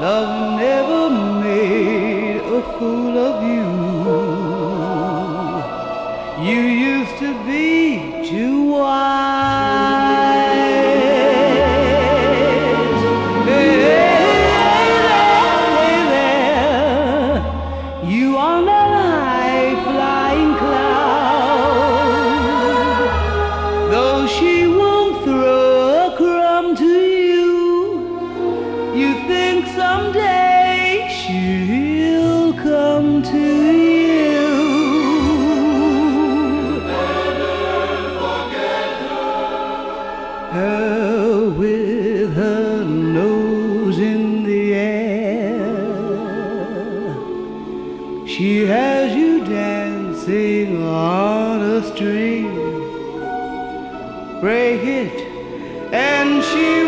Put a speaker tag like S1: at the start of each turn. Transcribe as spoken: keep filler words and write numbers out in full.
S1: Love never made a fool of you. You used to be too wise. Hey, hey there, you on that high flying cloud. Though she won't throw a crumb to you, you think someday she'll come to you. Her with her nose in the air, she has you dancing on a string. Break it and she